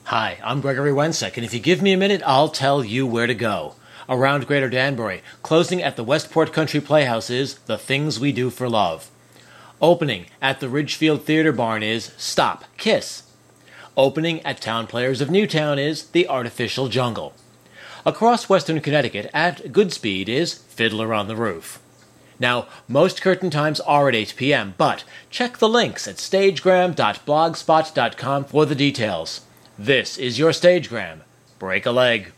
Hi, I'm Gregory Wensek, and if you give me a minute, I'll tell you where to go. Around Greater Danbury, closing at the Westport Country Playhouse is The Things We Do for Love. Opening at the Ridgefield Theater Barn is Stop, Kiss. Opening at Town Players of Newtown is The Artificial Jungle. Across western Connecticut at Goodspeed is Fiddler on the Roof. Now, most curtain times are at 8 p.m., but check the links at stagegram.blogspot.com for the details. This is your Stagegram. Break a leg.